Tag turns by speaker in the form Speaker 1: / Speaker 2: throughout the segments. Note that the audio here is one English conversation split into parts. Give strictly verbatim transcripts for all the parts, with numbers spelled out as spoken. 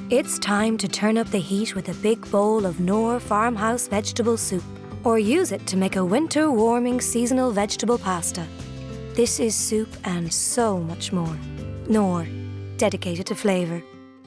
Speaker 1: It's time to turn up the heat with a big bowl of Knorr farmhouse vegetable soup, or use it to make a winter-warming seasonal vegetable pasta. This is soup and so much more. Knorr, dedicated to flavour.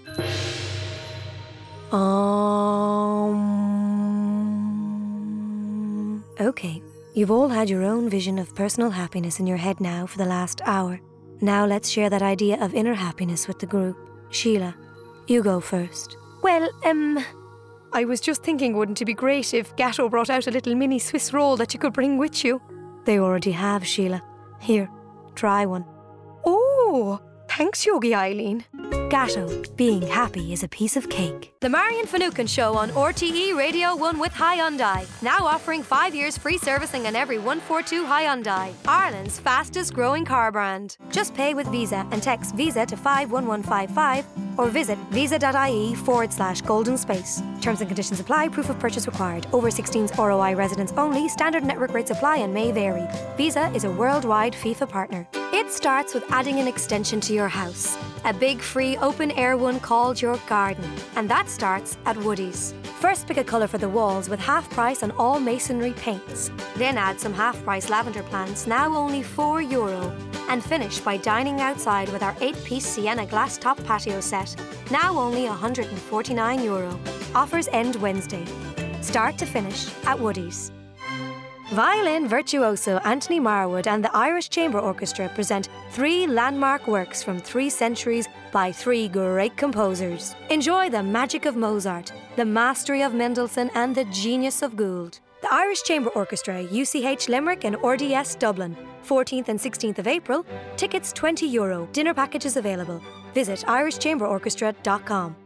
Speaker 1: Um. Okay, you've all had your own vision of personal happiness in your head now for the last hour. Now let's share that idea of inner happiness with the group. Sheila, you go first.
Speaker 2: Well, um, I was just thinking, wouldn't it be great if Gatto brought out a little mini Swiss roll that you could bring with you?
Speaker 1: They already have, Sheila. Here, try one.
Speaker 2: Oh, thanks, Yogi Eileen.
Speaker 1: Gatto, being happy is a piece of cake.
Speaker 3: The Marion Finucane Show on R T E Radio one with Hyundai. Now offering five years free servicing on every one forty-two Hyundai. Ireland's fastest growing car brand. Just pay with Visa and text Visa to five one one five five or visit visa.ie forward slash golden space. Terms and conditions apply. Proof of purchase required. Over sixteens R O I residents only. Standard network rates apply and may vary. Visa is a worldwide FIFA partner. It starts with adding an extension to your house. A big free open-air one called your garden. And that starts at Woodies. First pick a colour for the walls with half price on all masonry paints. Then add some half-price lavender plants, now only four euro. And finish by dining outside with our eight-piece Sienna glass top patio set, now only one hundred forty-nine euro. Offers end Wednesday. Start to finish at Woodies. Violin virtuoso Anthony Marwood and the Irish Chamber Orchestra present three landmark works from three centuries by three great composers. Enjoy the magic of Mozart, the mastery of Mendelssohn and the genius of Gould. The Irish Chamber Orchestra, U C H Limerick and R D S Dublin, fourteenth and sixteenth of April. Tickets twenty euro. Dinner packages available. Visit irish chamber orchestra dot com.